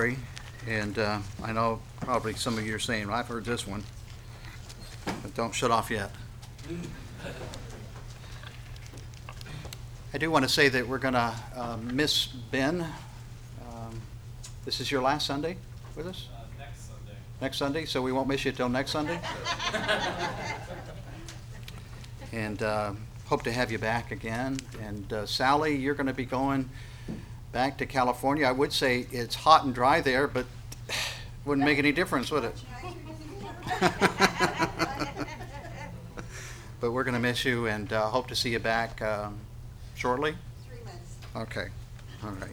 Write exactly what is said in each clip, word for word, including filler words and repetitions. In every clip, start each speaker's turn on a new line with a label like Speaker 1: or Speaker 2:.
Speaker 1: story, and uh, I know probably some of you are saying, well, I've heard this one, but don't shut off yet. I do want to say that we're going to uh, miss Ben. Um, this is your last Sunday with us?
Speaker 2: Uh, next Sunday.
Speaker 1: Next Sunday, so we won't miss you till next Sunday. And uh, hope to have you back again. And uh, Sally, you're going to be going back to California. I would say it's hot and dry there, but wouldn't make any difference, would it? But we're going to miss you and uh, hope to see you back um, shortly.
Speaker 3: Three months.
Speaker 1: Okay, all right.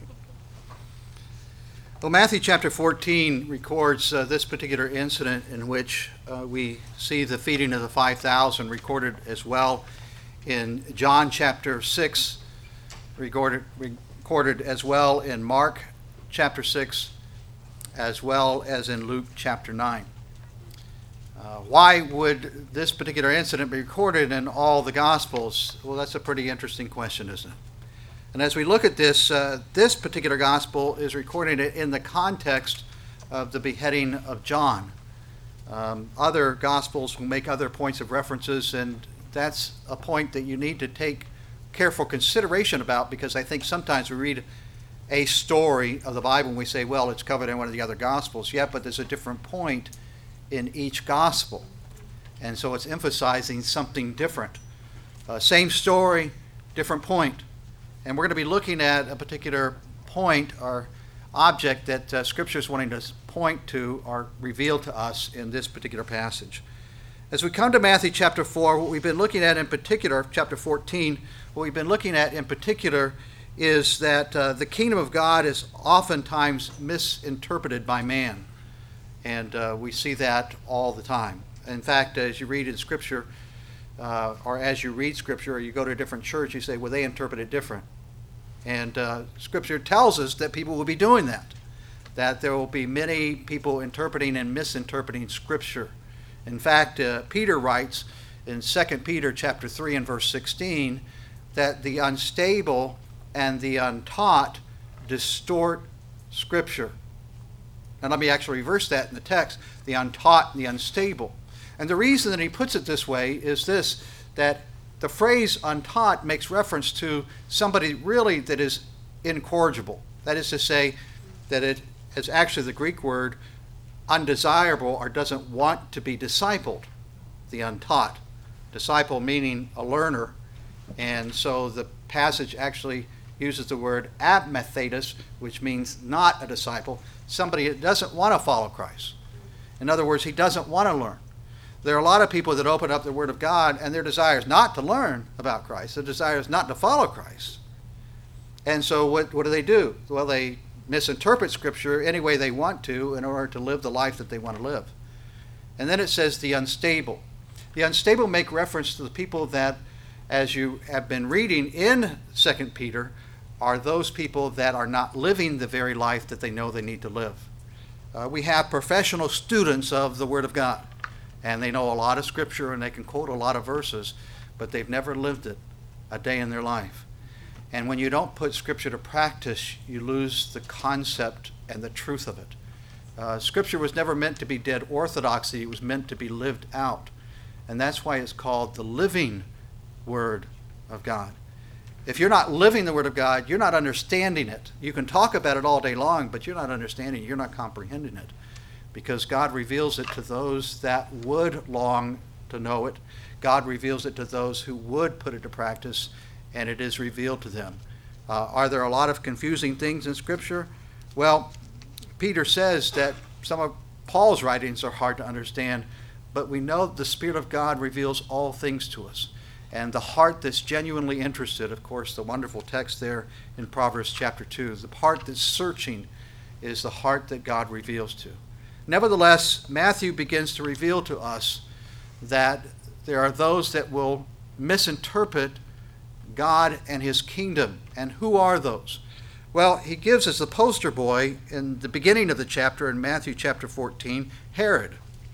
Speaker 1: Well, Matthew chapter fourteen records uh, this particular incident in which uh, we see the feeding of the five thousand recorded as well in John chapter six, recorded, recorded as well in Mark chapter six, as well as in Luke chapter nine. Uh, why would this particular incident be recorded in all the Gospels? Well, that's a pretty interesting question, isn't it? And as we look at this, uh, this particular Gospel is recorded in the context of the beheading of John. Um, other Gospels will make other points of references, and that's a point that you need to take careful consideration about, because I think sometimes we read a story of the Bible and we say, well, it's covered in one of the other Gospels. Yeah, but there's a different point in each gospel, and so it's emphasizing something different. Uh, same story, different point. And we're going to be looking at a particular point or object that uh, Scripture is wanting to point to or reveal to us in this particular passage. As we come to Matthew chapter four, what we've been looking at in particular, chapter fourteen, what we've been looking at in particular is that uh, the kingdom of God is oftentimes misinterpreted by man. And uh, we see that all the time. In fact, as you read in Scripture, uh, or as you read Scripture, or you go to a different church, you say, well, they interpret it different. And uh, Scripture tells us that people will be doing that, that there will be many people interpreting and misinterpreting Scripture. In fact, uh, Peter writes in Second Peter chapter three and verse sixteen that the unstable and the untaught distort Scripture. And let me actually reverse that in the text, the untaught and the unstable. And the reason that he puts it this way is this, that the phrase untaught makes reference to somebody really that is incorrigible. That is to say that it is actually the Greek word undesirable or doesn't want to be discipled, the untaught. Disciple meaning a learner. And so the passage actually uses the word apathetus, which means not a disciple, somebody that doesn't want to follow Christ. In other words, he doesn't want to learn. There are a lot of people that open up the Word of God and their desire is not to learn about Christ. Their desire is not to follow Christ. And so what, what do they do? Well, they misinterpret Scripture any way they want to in order to live the life that they want to live. And then it says the unstable. The unstable make reference to the people that, as you have been reading in Second Peter, are those people that are not living the very life that they know they need to live. Uh, we have professional students of the Word of God, and they know a lot of Scripture and they can quote a lot of verses, but they've never lived it a day in their life. And when you don't put Scripture to practice, you lose the concept and the truth of it. Uh, Scripture was never meant to be dead orthodoxy. It was meant to be lived out. And that's why it's called the living Word of God. If you're not living the Word of God, you're not understanding it. You can talk about it all day long, but you're not understanding it. You're not comprehending it. Because God reveals it to those that would long to know it. God reveals it to those who would put it to practice, and it is revealed to them. Uh, are there a lot of confusing things in Scripture? Well, Peter says that some of Paul's writings are hard to understand, but we know the Spirit of God reveals all things to us. And the heart that's genuinely interested, of course, the wonderful text there in Proverbs chapter two, the heart that's searching is the heart that God reveals to. Nevertheless, Matthew begins to reveal to us that there are those that will misinterpret God and his kingdom. And who are those? Well, he gives us the poster boy in the beginning of the chapter in Matthew chapter fourteen, Herod.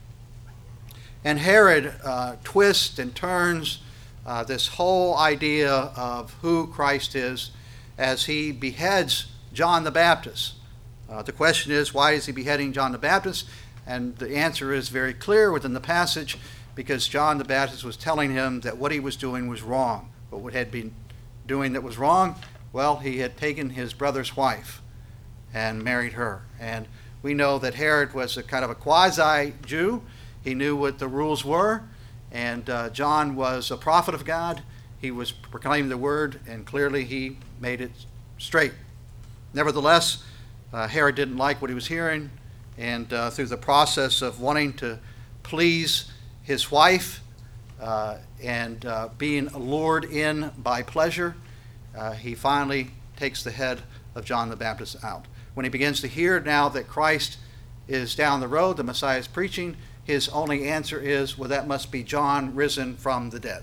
Speaker 1: And Herod uh, twists and turns uh, this whole idea of who Christ is as he beheads John the Baptist. Uh, the question is, why is he beheading John the Baptist? And the answer is very clear within the passage, because John the Baptist was telling him that what he was doing was wrong. But what had been doing that was wrong? Well, he had taken his brother's wife and married her. And we know that Herod was a kind of a quasi-Jew. He knew what the rules were. And uh, John was a prophet of God. He was proclaiming the word, and clearly he made it straight. Nevertheless, uh, Herod didn't like what he was hearing. And uh, through the process of wanting to please his wife uh, and uh, being lured in by pleasure, uh, he finally takes the head of John the Baptist out. When he begins to hear now that Christ is down the road, the Messiah is preaching, his only answer is, well, that must be John risen from the dead.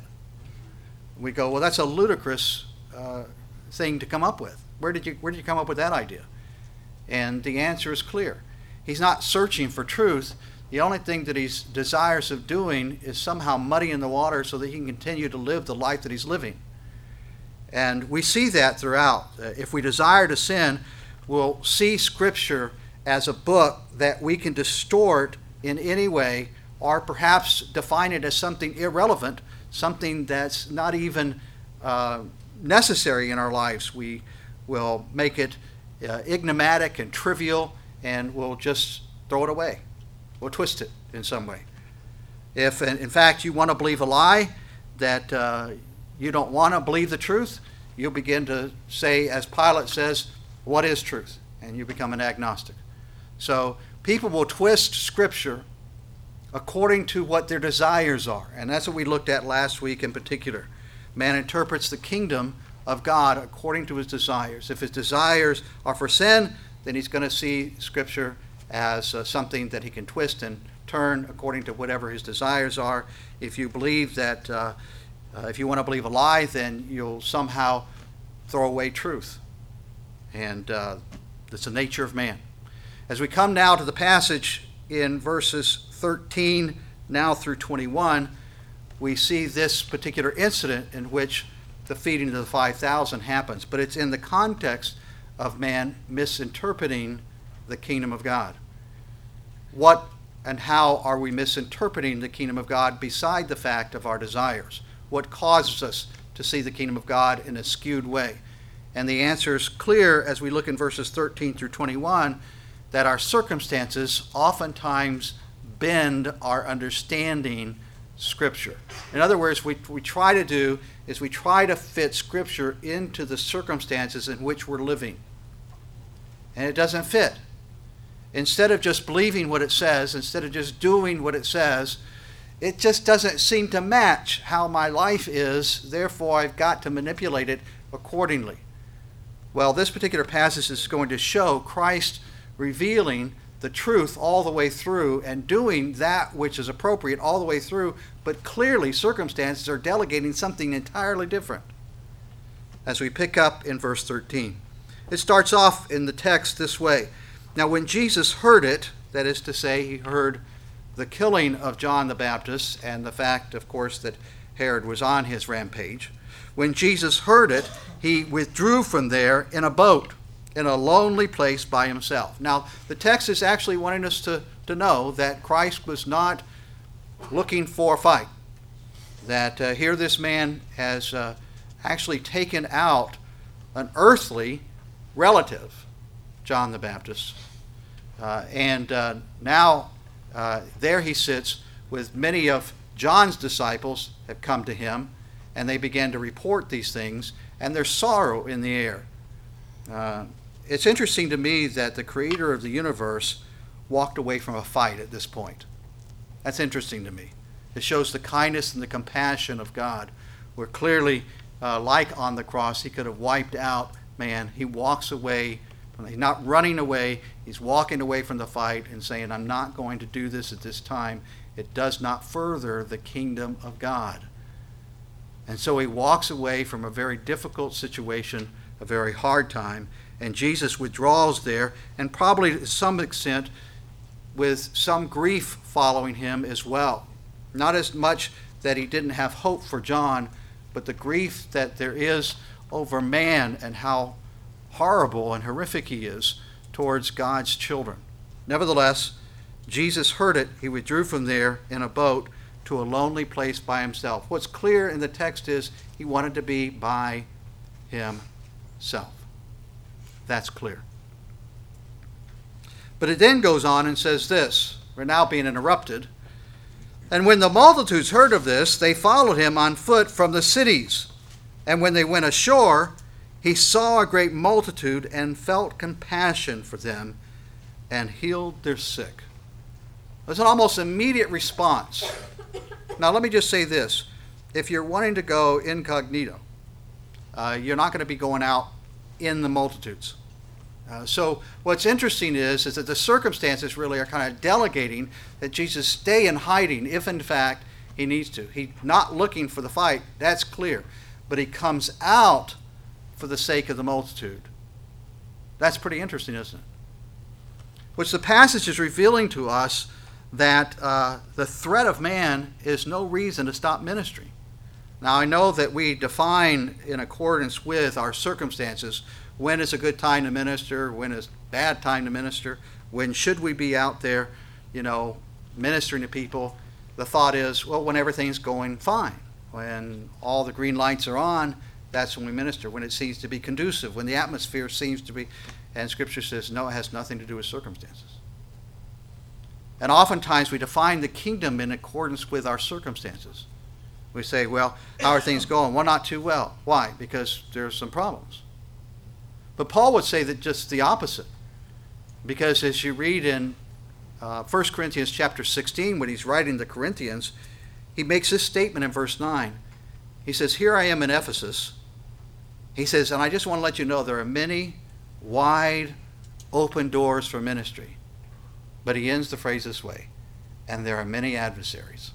Speaker 1: We go, well, that's a ludicrous uh, thing to come up with. Where did you where did you come up with that idea? And the answer is clear. He's not searching for truth. The only thing that he's desirous of doing is somehow muddying the water so that he can continue to live the life that he's living. And we see that throughout. Uh, if we desire to sin, we'll see Scripture as a book that we can distort in any way, or perhaps define it as something irrelevant, something that's not even uh, necessary in our lives. We will make it uh, enigmatic and trivial, and we'll just throw it away. We'll twist it in some way. If, in fact, you want to believe a lie, that uh, you don't want to believe the truth, you'll begin to say, as Pilate says, what is truth? And you become an agnostic. So people will twist Scripture according to what their desires are. And that's what we looked at last week in particular. Man interprets the kingdom of God according to his desires. If his desires are for sin, then he's going to see Scripture as uh, something that he can twist and turn according to whatever his desires are. If you believe that, uh, uh, if you want to believe a lie, then you'll somehow throw away truth. And uh, that's the nature of man. As we come now to the passage in verses thirteen now through twenty-one, we see this particular incident in which the feeding of the five thousand happens. But it's in the context of man misinterpreting the kingdom of God. What and how are we misinterpreting the kingdom of God beside the fact of our desires? What causes us to see the kingdom of God in a skewed way? And the answer is clear as we look in verses thirteen through twenty-one, that our circumstances oftentimes bend our understanding Scripture. In other words, what we try to do is we try to fit Scripture into the circumstances in which we're living. And it doesn't fit. Instead of just believing what it says, instead of just doing what it says, it just doesn't seem to match how my life is, therefore I've got to manipulate it accordingly. Well, this particular passage is going to show Christ revealing the truth all the way through and doing that which is appropriate all the way through, but clearly circumstances are delegating something entirely different. As we pick up in verse thirteen, it starts off in the text this way. Now when Jesus heard it, that is to say, he heard the killing of John the Baptist and the fact, of course, that Herod was on his rampage. When Jesus heard it, he withdrew from there in a boat, in a lonely place by himself. Now, the text is actually wanting us to, to know that Christ was not looking for a fight. That uh, here this man has uh, actually taken out an earthly relative, John the Baptist. Uh, and uh, now uh, there he sits with many of John's disciples have come to him, and they began to report these things, and there's sorrow in the air. Uh, It's interesting to me that the creator of the universe walked away from a fight at this point. That's interesting to me. It shows the kindness and the compassion of God, where clearly, uh, like on the cross, he could have wiped out man. He walks away. He's not running away. He's walking away from the fight and saying, I'm not going to do this at this time. It does not further the kingdom of God. And so he walks away from a very difficult situation, a very hard time, and Jesus withdraws there, and probably to some extent with some grief following him as well. Not as much that he didn't have hope for John, but the grief that there is over man and how horrible and horrific he is towards God's children. Nevertheless, Jesus heard it. He withdrew from there in a boat to a lonely place by himself. What's clear in the text is he wanted to be by himself. That's clear. But it then goes on and says this. We're now being interrupted. And when the multitudes heard of this, they followed him on foot from the cities. And when they went ashore, he saw a great multitude and felt compassion for them and healed their sick. There's an almost immediate response. Now, let me just say this. If you're wanting to go incognito, uh, you're not going to be going out in the multitudes. Uh, so what's interesting is, is that the circumstances really are kind of delegating that Jesus stay in hiding if, in fact, he needs to. He's not looking for the fight. That's clear. But he comes out for the sake of the multitude. That's pretty interesting, isn't it? Which the passage is revealing to us that uh, the threat of man is no reason to stop ministry. Now, I know that we define in accordance with our circumstances when is a good time to minister, when is a bad time to minister, when should we be out there, you know, ministering to people. The thought is, well, when everything's going fine, when all the green lights are on, that's when we minister, when it seems to be conducive, when the atmosphere seems to be, and Scripture says, no, it has nothing to do with circumstances. And oftentimes we define the kingdom in accordance with our circumstances. We say, well, how are things going? Well, not too well. Why? Because there's some problems. But Paul would say that just the opposite. Because as you read in uh, First Corinthians chapter sixteen, when he's writing the Corinthians, he makes this statement in verse nine. He says, here I am in Ephesus. He says, and I just want to let you know there are many wide open doors for ministry. But he ends the phrase this way, and there are many adversaries.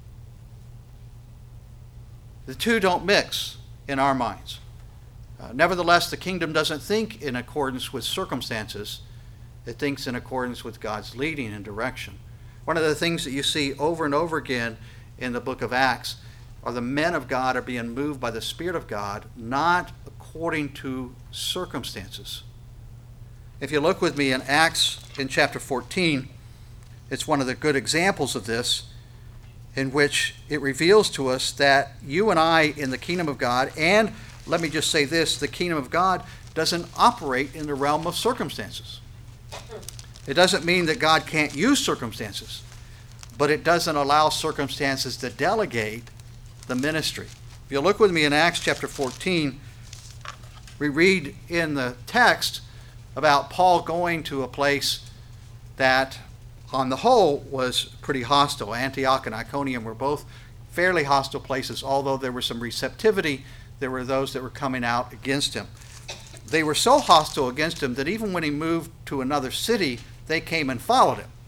Speaker 1: The two don't mix in our minds. Uh, nevertheless, the kingdom doesn't think in accordance with circumstances. It thinks in accordance with God's leading and direction. One of the things that you see over and over again in the book of Acts are the men of God are being moved by the Spirit of God, not according to circumstances. If you look with me in Acts in chapter fourteen, it's one of the good examples of this, in which it reveals to us that you and I in the kingdom of God, and let me just say this, the kingdom of God doesn't operate in the realm of circumstances. It doesn't mean that God can't use circumstances, but it doesn't allow circumstances to delegate the ministry. If you look with me in Acts chapter fourteen, we read in the text about Paul going to a place that on the whole was pretty hostile. Antioch and Iconium were both fairly hostile places, although there was some receptivity. There were those that were coming out against him. They were so hostile against him that even when he moved to another city, they came and followed him.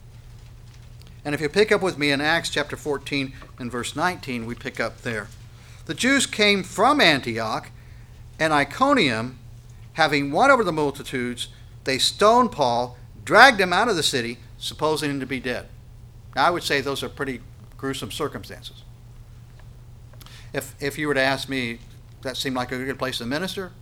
Speaker 1: And if you pick up with me in Acts chapter fourteen and verse nineteen, we pick up there. The Jews came from Antioch and Iconium, having won over the multitudes, they stoned Paul, dragged him out of the city, supposing him to be dead. Now, I would say those are pretty gruesome circumstances. If if you were to ask me, that seemed like a good place to minister?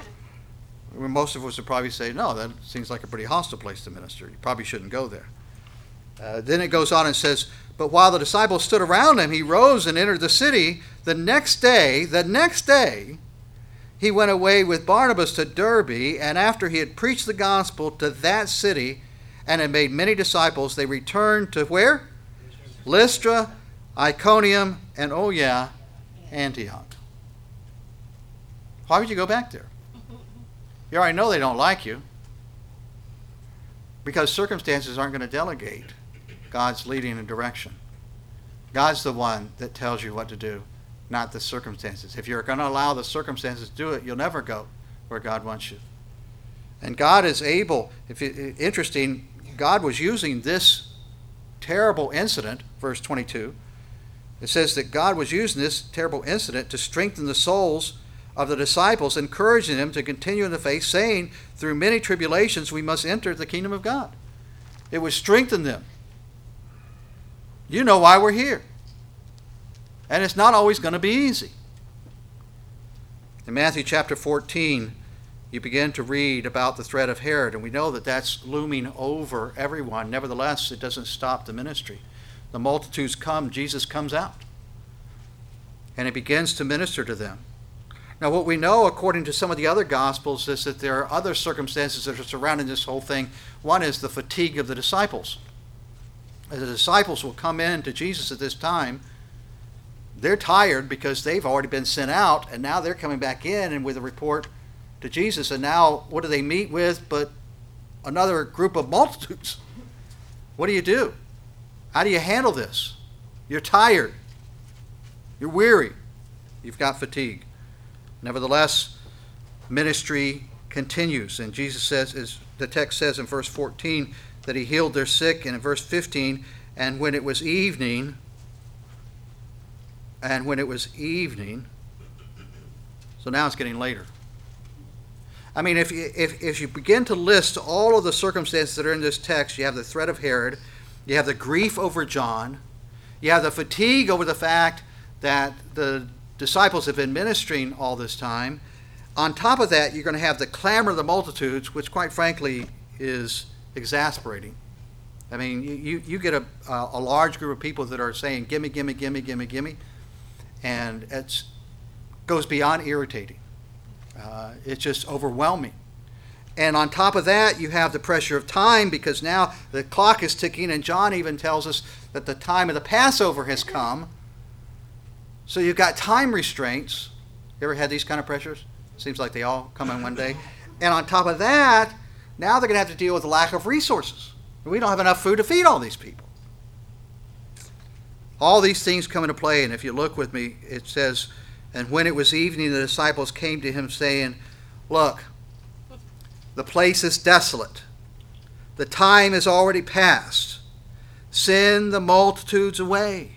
Speaker 1: Most of us would probably say, no, that seems like a pretty hostile place to minister. You probably shouldn't go there. Uh, then it goes on and says, but while the disciples stood around him, he rose and entered the city. The next day, the next day, he went away with Barnabas to Derbe, and after he had preached the gospel to that city and had made many disciples, they returned to where? Lystra, Iconium, and oh yeah, Antioch. Why would you go back there? You already know they don't like you, because circumstances aren't going to delegate God's leading and direction. God's the one that tells you what to do, not the circumstances. If you're going to allow the circumstances to do it, you'll never go where God wants you. And God is able, if it, interesting, God was using this terrible incident, verse twenty-two. It says that God was using this terrible incident to strengthen the souls of the disciples, encouraging them to continue in the faith, saying, through many tribulations we must enter the kingdom of God. It would strengthen them. You know why we're here. And it's not always going to be easy. In Matthew chapter fourteen you begin to read about the threat of Herod, and we know that that's looming over everyone. Nevertheless, it doesn't stop the ministry. The multitudes come, Jesus comes out, and he begins to minister to them. Now, what we know, according to some of the other Gospels, is that there are other circumstances that are surrounding this whole thing. One is the fatigue of the disciples. As the disciples will come in to Jesus at this time, they're tired because they've already been sent out, and now they're coming back in and with a report to Jesus. And now, what do they meet with but another group of multitudes? What do you do? How do you handle this? You're tired. You're weary. You've got fatigue. Nevertheless, ministry continues. And Jesus says, as the text says in verse fourteen, that he healed their sick. And in verse fifteen, and when it was evening, and when it was evening, so now it's getting later. I mean, if you, if, if you begin to list all of the circumstances that are in this text, you have the threat of Herod, you have the grief over John, you have the fatigue over the fact that the disciples have been ministering all this time. On top of that, you're going to have the clamor of the multitudes, which quite frankly is exasperating. I mean, you, you get a, a large group of people that are saying, gimme, gimme, gimme, gimme, gimme, and it goes beyond irritating. Uh, it's just overwhelming. And on top of that, you have the pressure of time, because now the clock is ticking, and John even tells us that the time of the Passover has come. So you've got time restraints. You ever had these kind of pressures? Seems like they all come in one day. And on top of that, now they're going to have to deal with the lack of resources. We don't have enough food to feed all these people. All these things come into play, and if you look with me, it says, and when it was evening, the disciples came to him saying, look, the place is desolate. The time is already past. Send the multitudes away.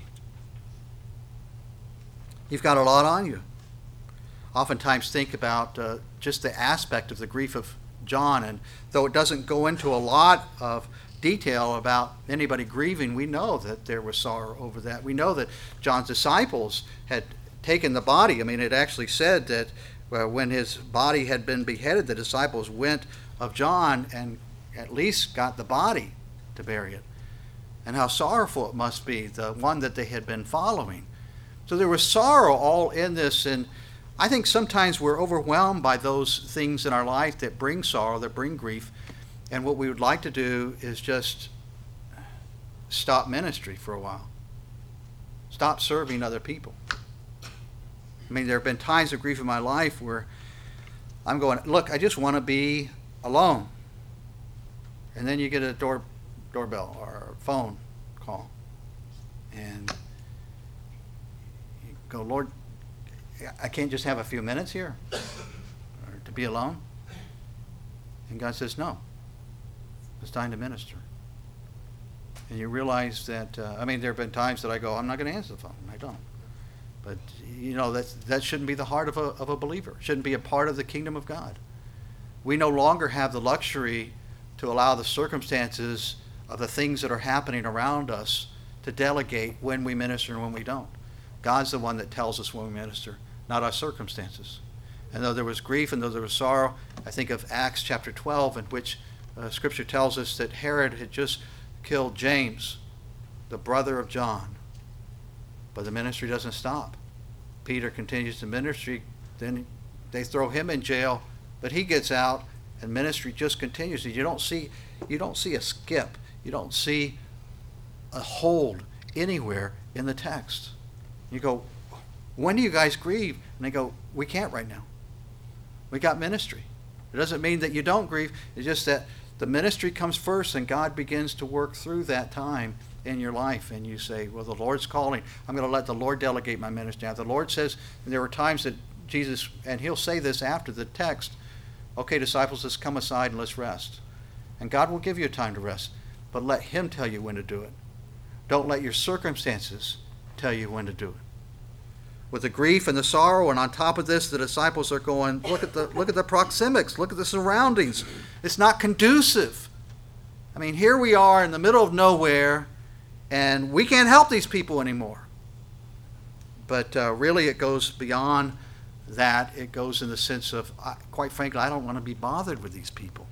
Speaker 1: You've got a lot on you. Oftentimes think about uh, just the aspect of the grief of John, and though it doesn't go into a lot of detail about anybody grieving, we know that there was sorrow over that. We know that John's disciples had taken the body. I mean, it actually said that uh, when his body had been beheaded, the disciples went of John and at least got the body to bury it. And how sorrowful it must be, the one that they had been following. So there was sorrow all in this, and I think sometimes we're overwhelmed by those things in our life that bring sorrow, that bring grief, and what we would like to do is just stop ministry for a while. Stop serving other people. I mean, there have been times of grief in my life where I'm going, look, I just want to be alone. And then you get a door doorbell or a phone call. And you go, Lord, I can't just have a few minutes here or to be alone. And God says, no, it's time to minister. And you realize that, uh, I mean, there have been times that I go, I'm not going to answer the phone. I don't. But, you know, that that shouldn't be the heart of a, of a believer. It shouldn't be a part of the kingdom of God. We no longer have the luxury to allow the circumstances of the things that are happening around us to delegate when we minister and when we don't. God's the one that tells us when we minister, not our circumstances. And though there was grief and though there was sorrow, I think of Acts chapter twelve, in which uh, Scripture tells us that Herod had just killed James, the brother of John. But the ministry doesn't stop. Peter continues the ministry. Then they throw him in jail, but he gets out, and ministry just continues. You don't see, you don't see a skip. You don't see a hold anywhere in the text. You go, when do you guys grieve? And they go, we can't right now. We got ministry. It doesn't mean that you don't grieve. It's just that the ministry comes first, and God begins to work through that time in your life, and you say, well, the Lord's calling. I'm going to let the Lord delegate my ministry. Now, the Lord says, and there were times that Jesus, and he'll say this after the text, okay, disciples, let's come aside and let's rest. And God will give you a time to rest, but let him tell you when to do it. Don't let your circumstances tell you when to do it. With the grief and the sorrow, and on top of this, the disciples are going, look at the look at the proxemics, look at the surroundings. It's not conducive. I mean, here we are in the middle of nowhere, and we can't help these people anymore. But uh, really it goes beyond that it goes in the sense of, quite frankly, I don't want to be bothered with these people.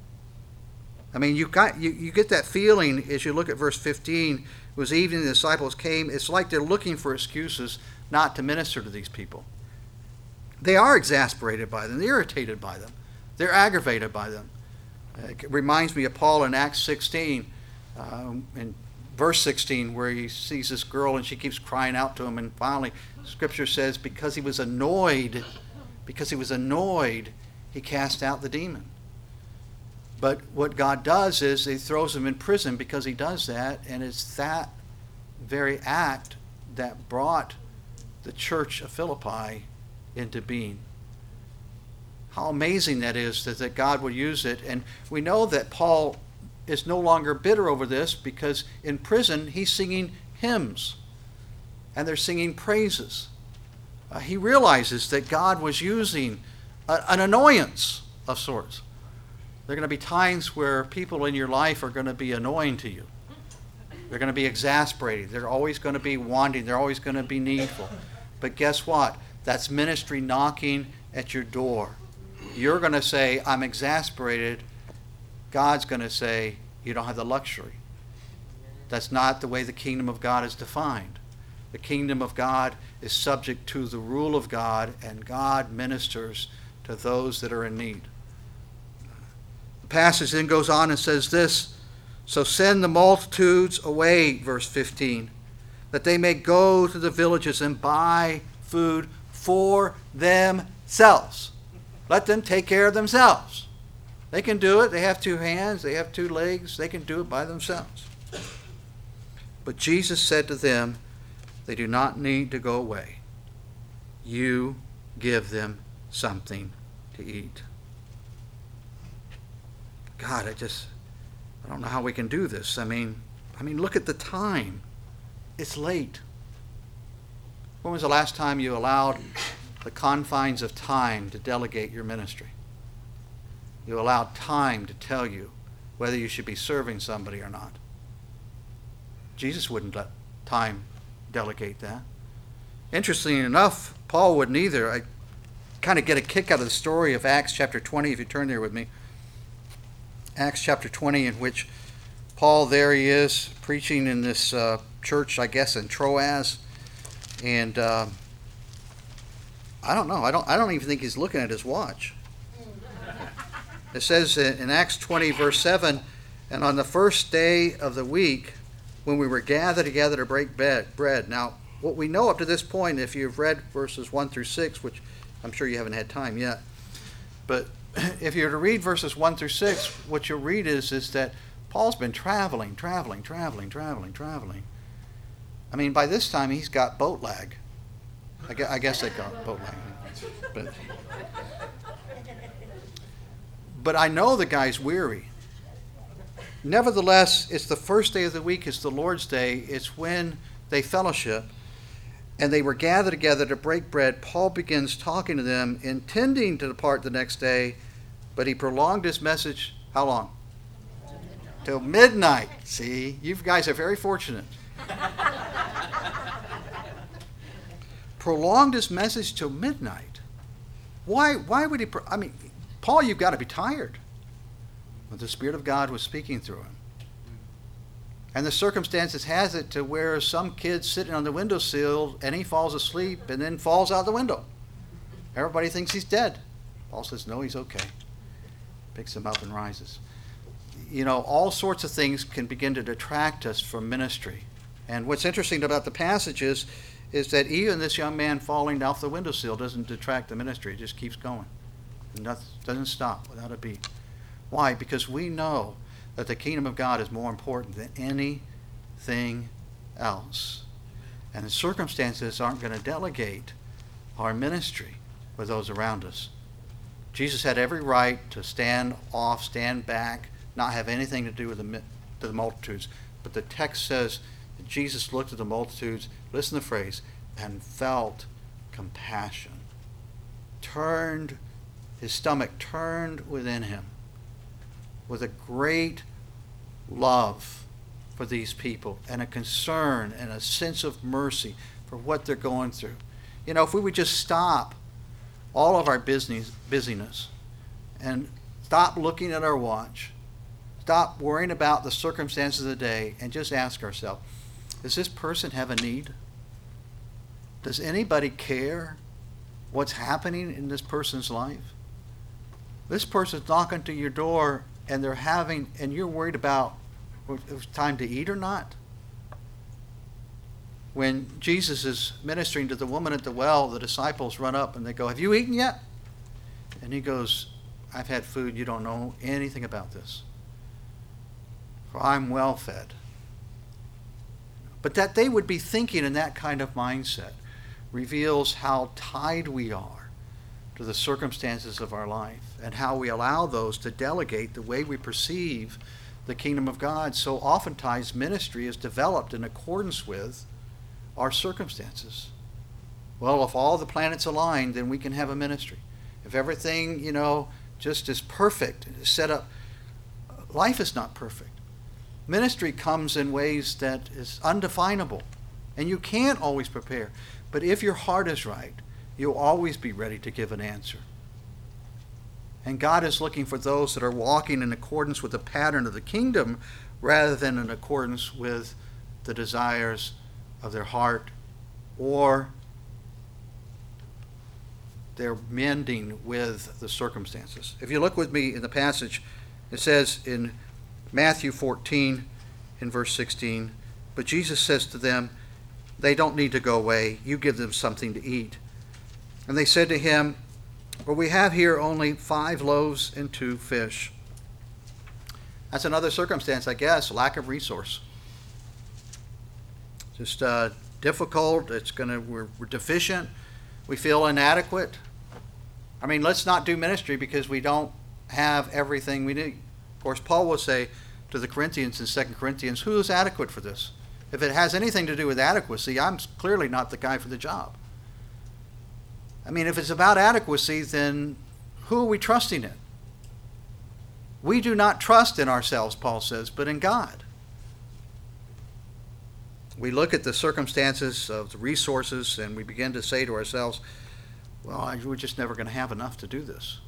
Speaker 1: I mean, you got you, you get that feeling as you look at verse fifteen. It was evening, the disciples came. It's like they're looking for excuses not to minister to these people. They are exasperated by them. They're irritated by them. They're aggravated by them. It reminds me of Paul in Acts sixteen, um, in verse sixteen, where he sees this girl and she keeps crying out to him. And finally, Scripture says, because he was annoyed, because he was annoyed, he cast out the demon. But what God does is he throws him in prison because he does that. And it's that very act that brought the church of Philippi into being. How amazing that is that, that God would use it. And we know that Paul is no longer bitter over this because in prison he's singing hymns and they're singing praises. Uh, he realizes that God was using a, an annoyance of sorts. There are going to be times where people in your life are going to be annoying to you. They're going to be exasperating. They're always going to be wanting. They're always going to be needful. But guess what? That's ministry knocking at your door. You're going to say, I'm exasperated. God's going to say, you don't have the luxury. That's not the way the kingdom of God is defined. The kingdom of God is subject to the rule of God, and God ministers to those that are in need. The passage then goes on and says this, so send the multitudes away, verse fifteen, that they may go to the villages and buy food for themselves. Let them take care of themselves. They can do it. They have two hands. They have two legs. They can do it by themselves. But Jesus said to them, they do not need to go away. You give them something to eat. God, I just, I don't know how we can do this. I mean, I mean, look at the time. It's late. When was the last time you allowed the confines of time to delegate your ministry? You allowed time to tell you whether you should be serving somebody or not. Jesus wouldn't let time delegate that. Interestingly enough, Paul wouldn't either. I kind of get a kick out of the story of Acts chapter twenty, if you turn there with me. Acts chapter twenty, in which Paul, there he is, preaching in this uh, church, I guess, in Troas. And uh, I don't know. I don't I don't even think he's looking at his watch. It says in Acts twenty, verse seven, and on the first day of the week, when we were gathered together to break bread. Now, what we know up to this point, if you've read verses one through six, which I'm sure you haven't had time yet, but if you were to read verses one through six, what you'll read is, is that Paul's been traveling, traveling, traveling, traveling, traveling. I mean, by this time, he's got boat lag. I guess, I guess they call it boat lag. But, but I know the guy's weary. Nevertheless, it's the first day of the week. It's the Lord's Day. It's when they fellowship. And they were gathered together to break bread. Paul begins talking to them, intending to depart the next day. But he prolonged his message, how long? Till midnight. See, you guys are very fortunate. Prolonged his message till midnight. Why, why would he? Pro- I mean, Paul, you've got to be tired. But the Spirit of God was speaking through him. And the circumstances has it to where some kid's sitting on the windowsill and he falls asleep and then falls out the window. Everybody thinks he's dead. Paul says, no, he's okay. Picks him up and rises. You know, all sorts of things can begin to detract us from ministry. And what's interesting about the passage is, is that even this young man falling off the windowsill doesn't detract the ministry. It just keeps going. It doesn't stop without a beat. Why? Because we know that the kingdom of God is more important than anything else. And the circumstances aren't going to delegate our ministry with those around us. Jesus had every right to stand off, stand back, not have anything to do with the, the multitudes. But the text says that Jesus looked at the multitudes, listen to the phrase, and felt compassion. Turned, his stomach turned within him with a great love for these people and a concern and a sense of mercy for what they're going through. You know, if we would just stop all of our business, busyness and stop looking at our watch, stop worrying about the circumstances of the day, and just ask ourselves, does this person have a need? Does anybody care what's happening in this person's life? This person's knocking to your door and they're having, and you're worried about if it's time to eat or not. When Jesus is ministering to the woman at the well, the disciples run up and they go, have you eaten yet? And he goes, I've had food. You don't know anything about this. For I'm well fed. But that they would be thinking in that kind of mindset reveals how tied we are to the circumstances of our life and how we allow those to delegate the way we perceive the kingdom of God. So oftentimes ministry is developed in accordance with our circumstances. Well, if all the planets align, then we can have a ministry. If everything, you know, just is perfect, set up, life is not perfect. Ministry comes in ways that is undefinable, and you can't always prepare. But if your heart is right, you'll always be ready to give an answer. And God is looking for those that are walking in accordance with the pattern of the kingdom rather than in accordance with the desires of their heart, or they're mending with the circumstances. If you look with me in the passage, it says in Matthew fourteen, in verse sixteen, but Jesus says to them, they don't need to go away. You give them something to eat. And they said to him, well, we have here only five loaves and two fish. That's another circumstance, I guess, lack of resource. Just uh, difficult. It's gonna. We're, we're deficient. We feel inadequate. I mean, let's not do ministry because we don't have everything we need. Of course, Paul will say to the Corinthians in Second Corinthians, who is adequate for this? If it has anything to do with adequacy, I'm clearly not the guy for the job. I mean, if it's about adequacy, then who are we trusting in? We do not trust in ourselves, Paul says, but in God. We look at the circumstances of the resources and we begin to say to ourselves, well, we're just never going to have enough to do this.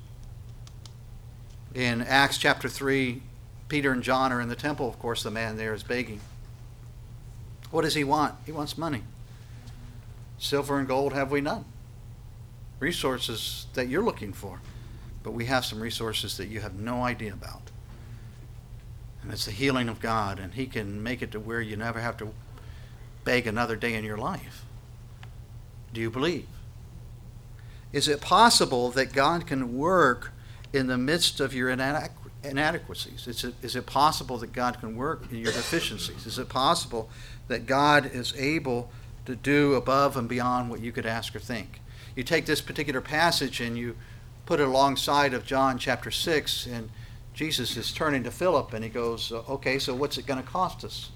Speaker 1: In Acts chapter three, Peter and John are in the temple. Of course, the man there is begging. What does he want? He wants money. Silver and gold have we none. Resources that you're looking for. But we have some resources that you have no idea about. And it's the healing of God, and he can make it to where you never have to beg another day in your life. Do you believe? Is it possible that God can work in the midst of your inadequ- inadequacies? Is it, is it possible that God can work in your deficiencies? Is it possible that God is able to do above and beyond what you could ask or think? You take this particular passage and you put it alongside of John chapter six, and Jesus is turning to Philip and he goes, okay, so what's it going to cost us?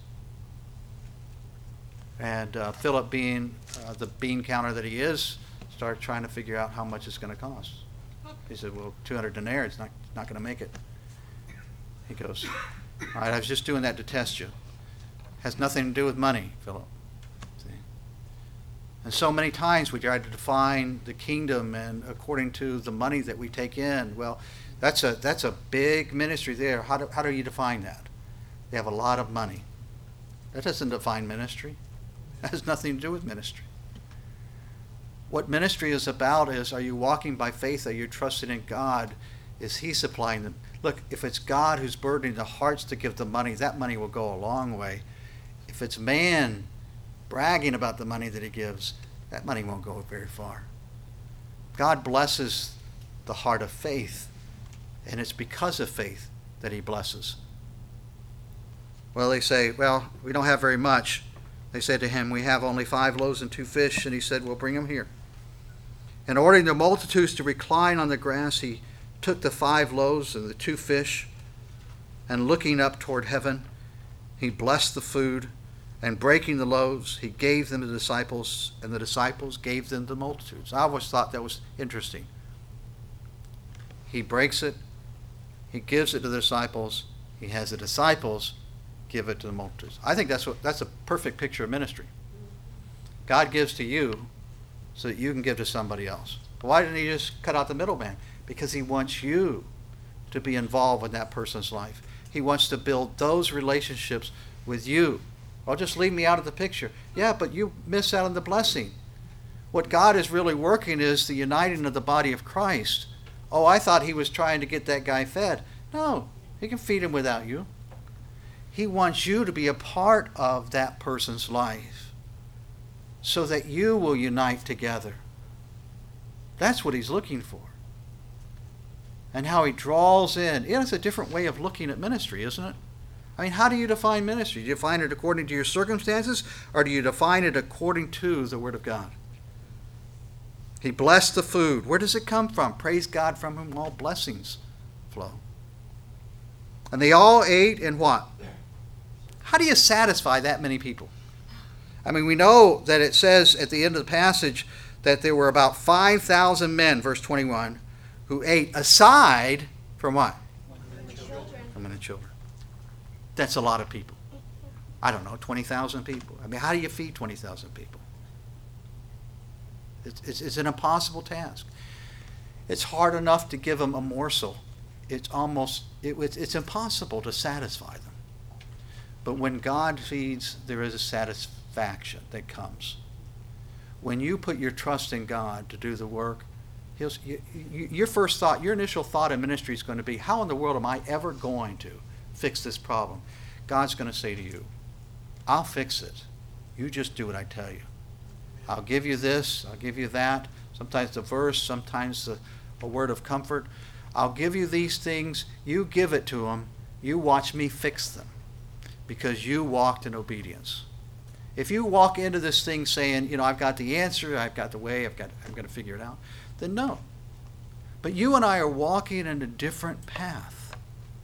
Speaker 1: And uh, Philip, being uh, the bean counter that he is, started trying to figure out how much it's going to cost. He said, well, two hundred denarii, it's not, not going to make it. He goes, all right, I was just doing that to test you. Has nothing to do with money, Philip. See? And so many times we try to define the kingdom and according to the money that we take in. Well, that's a that's a big ministry there. How do, how do you define that? They have a lot of money. That doesn't define ministry. That has nothing to do with ministry. What ministry is about is, are you walking by faith? Are you trusting in God? Is he supplying them? Look, if it's God who's burdening the hearts to give the money, that money will go a long way. If it's man bragging about the money that he gives, that money won't go very far. God blesses the heart of faith, and it's because of faith that he blesses. Well, they say, well, we don't have very much. They said to him, we have only five loaves and two fish. And he said, well, bring them here. And ordering the multitudes to recline on the grass, he took the five loaves and the two fish, and looking up toward heaven, he blessed the food, and breaking the loaves, he gave them to the disciples, and the disciples gave them to the multitudes. I always thought that was interesting. He breaks it, he gives it to the disciples, he has the disciples give it to the multitudes. I think that's what that's a perfect picture of ministry. God gives to you so that you can give to somebody else. Why didn't he just cut out the middleman? Because he wants you to be involved in that person's life. He wants to build those relationships with you. Well, just leave me out of the picture. Yeah, but you miss out on the blessing. What God is really working is the uniting of the body of Christ. Oh, I thought he was trying to get that guy fed. No, he can feed him without you. He wants you to be a part of that person's life so that you will unite together. That's what he's looking for. And how he draws in. It's a different way of looking at ministry, isn't it? I mean, how do you define ministry? Do you define it according to your circumstances, or do you define it according to the Word of God? He blessed the food. Where does it come from? Praise God, from whom all blessings flow. And they all ate and what? How do you satisfy that many people? I mean, we know that it says at the end of the passage that there were about five thousand men, verse twenty-one, who ate aside from what?
Speaker 2: Women and children.
Speaker 1: Women and children. That's a lot of people. I don't know, twenty thousand people. I mean, how do you feed twenty thousand people? It's, it's, it's an impossible task. It's hard enough to give them a morsel. It's almost, it, it's, it's impossible to satisfy them. But when God feeds, there is a satisfaction that comes. When you put your trust in God to do the work, he'll, you, you, your first thought, your initial thought in ministry is going to be, how in the world am I ever going to fix this problem? God's going to say to you, I'll fix it. You just do what I tell you. I'll give you this, I'll give you that, sometimes the verse, sometimes the, a word of comfort. I'll give you these things, you give it to them, you watch me fix them, because you walked in obedience. If you walk into this thing saying, you know, I've got the answer, I've got the way, I've got, I'm going to figure it out, then no. But you and I are walking in a different path.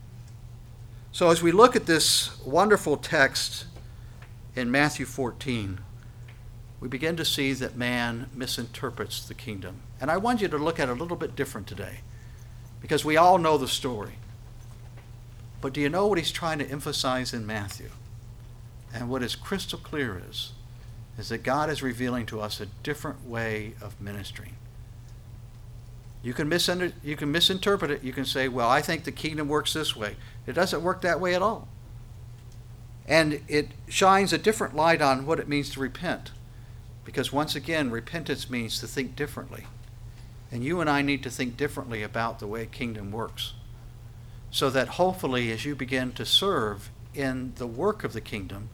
Speaker 1: So as we look at this wonderful text in Matthew fourteen, we begin to see that man misinterprets the kingdom. And I want you to look at it a little bit different today, because we all know the story. But do you know what he's trying to emphasize in Matthew? And what is crystal clear is, is that God is revealing to us a different way of ministering. You can, misunder, you can misinterpret it. You can say, well, I think the kingdom works this way. It doesn't work that way at all. And it shines a different light on what it means to repent. Because once again, repentance means to think differently. And you and I need to think differently about the way kingdom works. So that hopefully as you begin to serve in the work of the kingdom,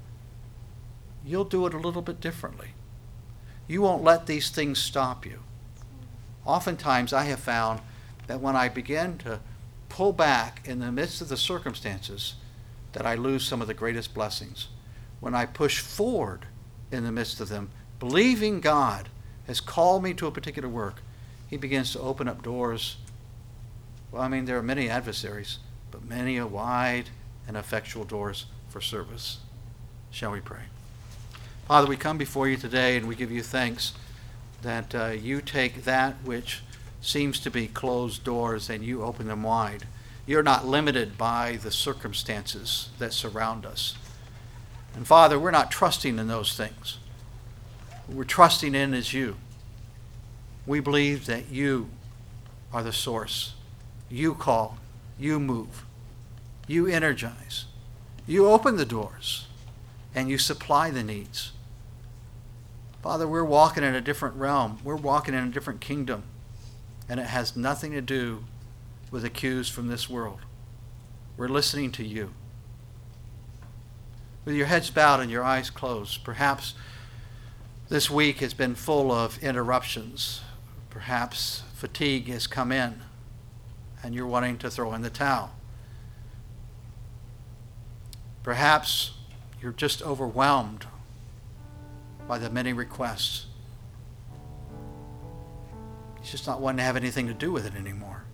Speaker 1: you'll do it a little bit differently. You won't let these things stop you. Oftentimes I have found that when I begin to pull back in the midst of the circumstances, that I lose some of the greatest blessings. When I push forward in the midst of them, believing God has called me to a particular work, he begins to open up doors. Well, I mean, there are many adversaries, but many are wide and effectual doors for service. Shall we pray? Father, we come before you today and we give you thanks that uh, you take that which seems to be closed doors and you open them wide. You're not limited by the circumstances that surround us. And Father, we're not trusting in those things. What we're trusting in is you. We believe that you are the source. You call. You move. You energize. You open the doors. And you supply the needs. Father, we're walking in a different realm. We're walking in a different kingdom. And it has nothing to do with the cues from this world. We're listening to you. With your heads bowed and your eyes closed, perhaps this week has been full of interruptions. Perhaps fatigue has come in and you're wanting to throw in the towel. Perhaps you're just overwhelmed by the many requests. You're just not wanting to have anything to do with it anymore.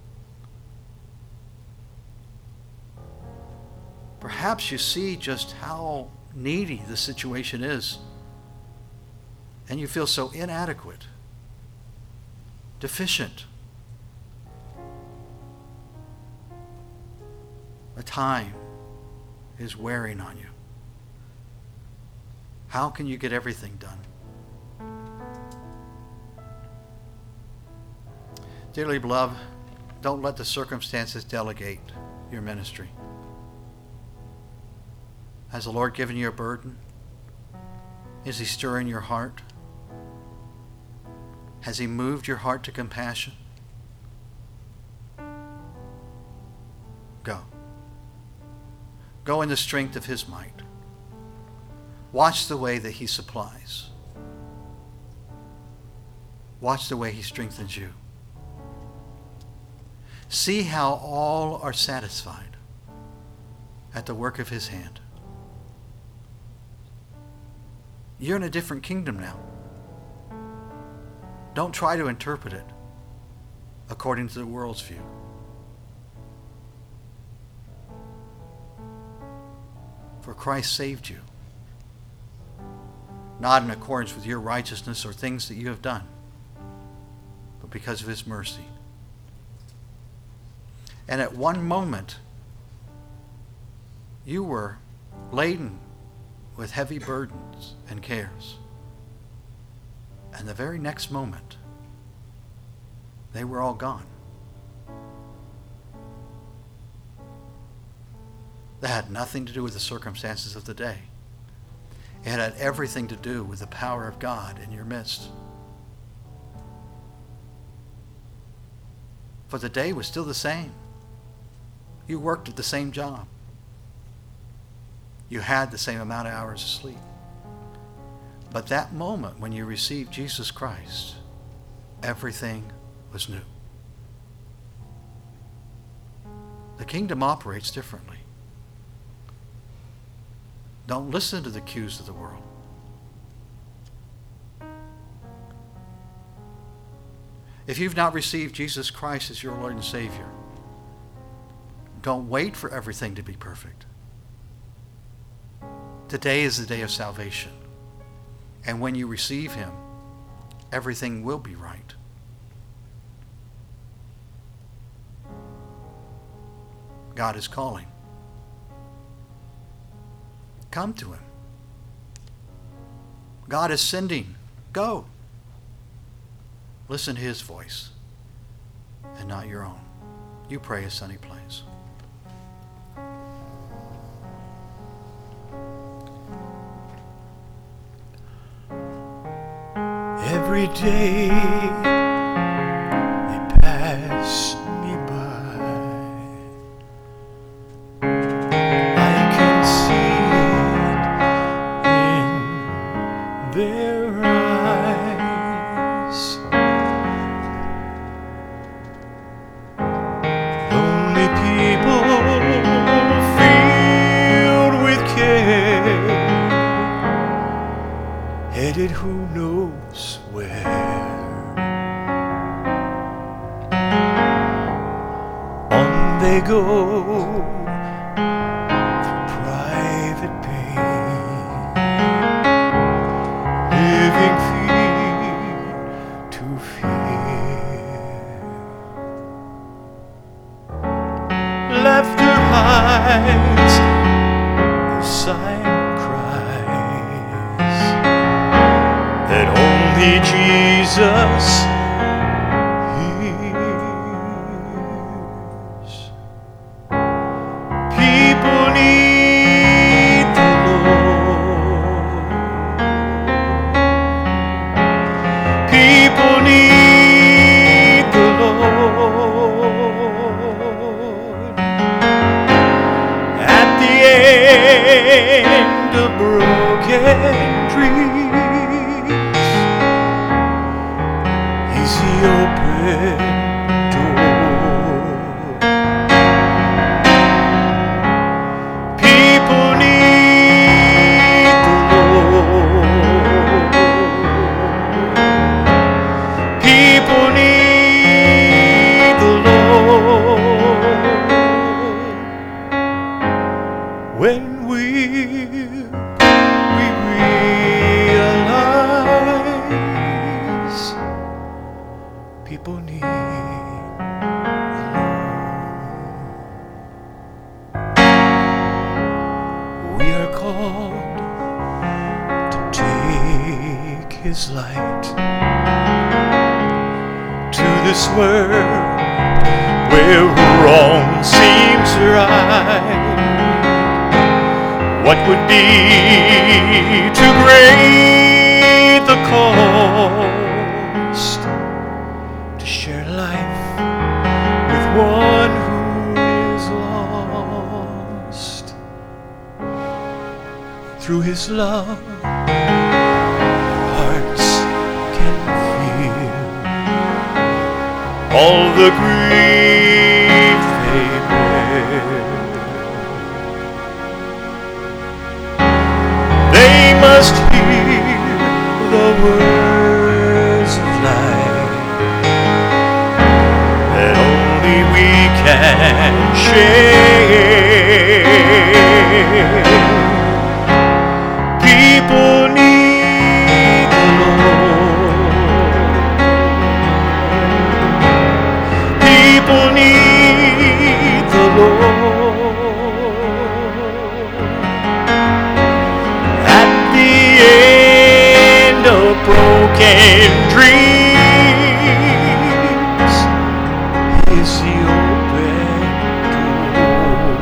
Speaker 1: Perhaps you see just how needy the situation is, and you feel so inadequate, deficient. The time is wearing on you. How can you get everything done? Dearly beloved, don't let the circumstances delegate your ministry. Has the Lord given you a burden? Is He stirring your heart? Has He moved your heart to compassion? Go. Go in the strength of His might. Watch the way that He supplies. Watch the way He strengthens you. See how all are satisfied at the work of His hand. You're in a different kingdom now. Don't try to interpret it according to the world's view. For Christ saved you, not in accordance with your righteousness or things that you have done, but because of His mercy. And at one moment, you were laden with heavy burdens and cares. And the very next moment, they were all gone. That had nothing to do with the circumstances of the day. It had everything to do with the power of God in your midst. For the day was still the same. You worked at the same job. You had the same amount of hours of sleep. But that moment when you received Jesus Christ, everything was new. The kingdom operates differently. Don't listen to the cues of the world. If you've not received Jesus Christ as your Lord and Savior, don't wait for everything to be perfect. Today is the day of salvation. And when you receive Him, everything will be right. God is calling. Come to Him. God is sending. Go. Listen to His voice and not your own. You pray as Sonny plays.
Speaker 2: Every day they pass me by. I can see it in their eyes. Lonely people filled with care, headed who knows where. On they go through private pain, living fear to fear. Laughter hides their silent cries that only Jesus hears. People need the Lord. People need the Lord. At the end of broken dreams, He's the open door. People need the Lord. People need the Lord. When we we realize people need the Lord. We are called to take His light to the this world where wrong seems right. What would be too great the cost to share life with one who is lost? Through his love, hearts can feel all the grief they bear. They must hear the words of life that only we can share. People need the Lord. People need the Lord. At the end of broken dreams is the open door.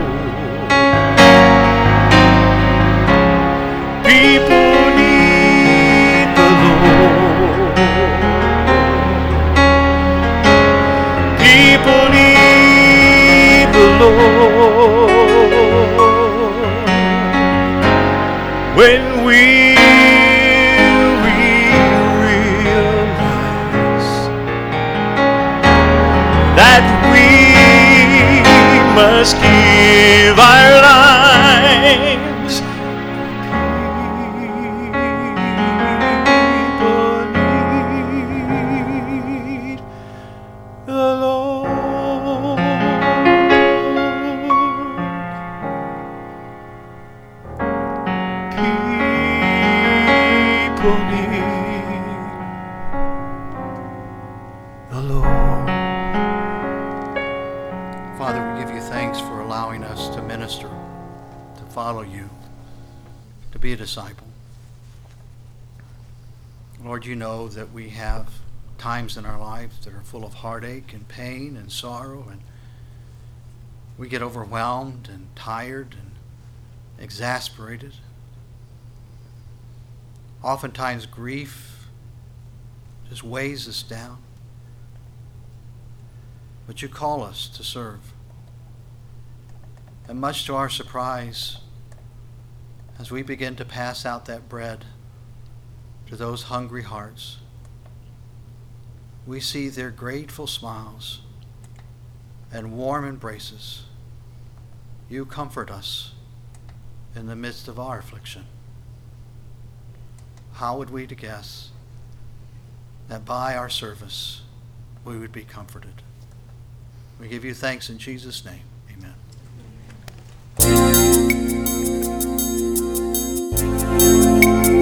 Speaker 2: People need the Lord. People need the Lord. When we, we realize that we must give our lives, people need the Lord. People need the Lord.
Speaker 1: Father, we give you thanks for allowing us to minister, to follow you, to be a disciple. Lord, you know that we have times in our lives that are full of heartache and pain and sorrow, and we get overwhelmed and tired and exasperated. Oftentimes grief just weighs us down. But you call us to serve. And much to our surprise, as we begin to pass out that bread to those hungry hearts, we see their grateful smiles and warm embraces. You comfort us in the midst of our affliction. How would we to guess that by our service we would be comforted? We give you thanks in Jesus' name.